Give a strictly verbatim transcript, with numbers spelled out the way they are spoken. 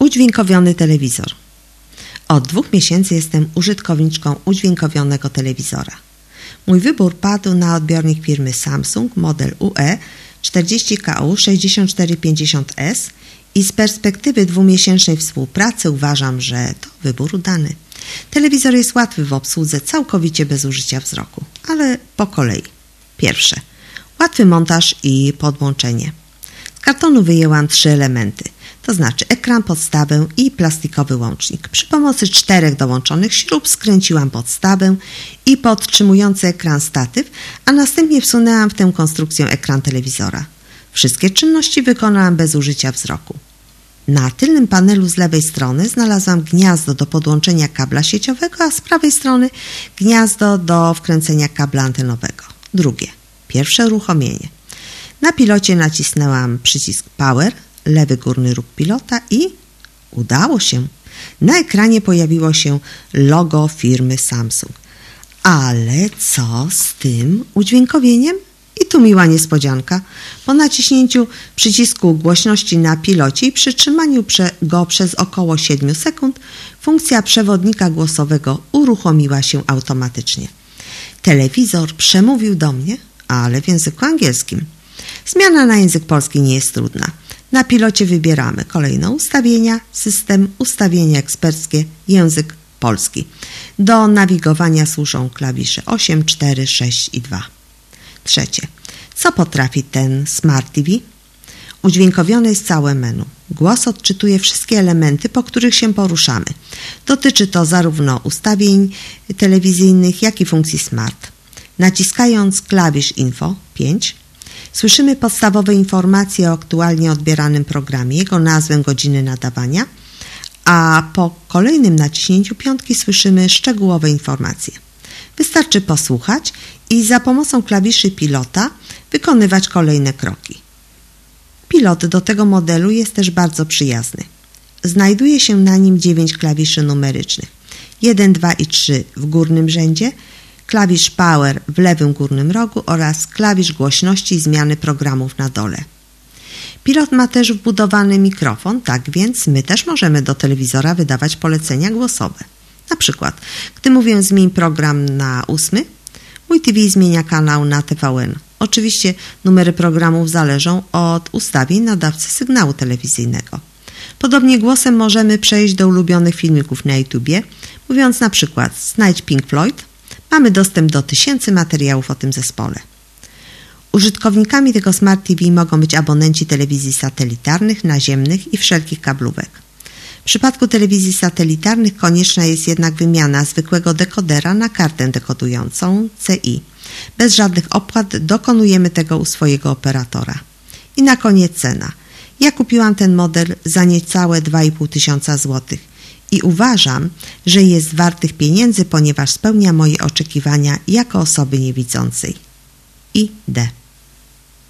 Udźwiękowiony telewizor. Od dwóch miesięcy jestem użytkowniczką udźwiękowionego telewizora. Mój wybór padł na odbiornik firmy Samsung model U E czterdzieści K U sześćdziesiąt cztery pięćdziesiąt S i z perspektywy dwumiesięcznej współpracy uważam, że to wybór udany. Telewizor jest łatwy w obsłudze, całkowicie bez użycia wzroku, ale po kolei. Pierwsze. Łatwy montaż i podłączenie. Z kartonu wyjęłam trzy elementy, to znaczy ekran, podstawę i plastikowy łącznik. Przy pomocy czterech dołączonych śrub skręciłam podstawę i podtrzymujący ekran statyw, a następnie wsunęłam w tę konstrukcję ekran telewizora. Wszystkie czynności wykonałam bez użycia wzroku. Na tylnym panelu z lewej strony znalazłam gniazdo do podłączenia kabla sieciowego, a z prawej strony gniazdo do wkręcenia kabla antenowego. Drugie. Pierwsze uruchomienie. Na pilocie nacisnęłam przycisk Power, lewy górny róg pilota i udało się. Na ekranie pojawiło się logo firmy Samsung. Ale co z tym udźwiękowieniem? I tu miła niespodzianka. Po naciśnięciu przycisku głośności na pilocie i przytrzymaniu go przez około siedem sekund funkcja przewodnika głosowego uruchomiła się automatycznie. Telewizor przemówił do mnie, ale w języku angielskim. Zmiana na język polski nie jest trudna. Na pilocie wybieramy kolejno ustawienia, system, ustawienia eksperckie, język polski. Do nawigowania służą klawisze osiem, cztery, sześć i dwa. Trzecie. Co potrafi ten Smart T V? Udźwiękowione jest całe menu. Głos odczytuje wszystkie elementy, po których się poruszamy. Dotyczy to zarówno ustawień telewizyjnych, jak i funkcji Smart. Naciskając klawisz Info pięć, słyszymy podstawowe informacje o aktualnie odbieranym programie, jego nazwę, godziny nadawania, a po kolejnym naciśnięciu piątki słyszymy szczegółowe informacje. Wystarczy posłuchać i za pomocą klawiszy pilota wykonywać kolejne kroki. Pilot do tego modelu jest też bardzo przyjazny. Znajduje się na nim dziewięć klawiszy numerycznych. jeden, dwa i trzy w górnym rzędzie, klawisz Power w lewym górnym rogu oraz klawisz głośności i zmiany programów na dole. Pilot ma też wbudowany mikrofon, tak więc my też możemy do telewizora wydawać polecenia głosowe. Na przykład, gdy mówię zmień program na ósmy, mój T V zmienia kanał na T V N. Oczywiście numery programów zależą od ustawień nadawcy sygnału telewizyjnego. Podobnie głosem możemy przejść do ulubionych filmików na YouTubie, mówiąc na przykład znajdź Pink Floyd. Mamy dostęp do tysięcy materiałów o tym zespole. Użytkownikami tego Smart T V mogą być abonenci telewizji satelitarnych, naziemnych i wszelkich kablówek. W przypadku telewizji satelitarnych konieczna jest jednak wymiana zwykłego dekodera na kartę dekodującą C I. Bez żadnych opłat dokonujemy tego u swojego operatora. I na koniec cena. Ja kupiłam ten model za niecałe dwa i pół tysiąca złotych i uważam, że jest wart tych pieniędzy, ponieważ spełnia moje oczekiwania jako osoby niewidzącej. I D.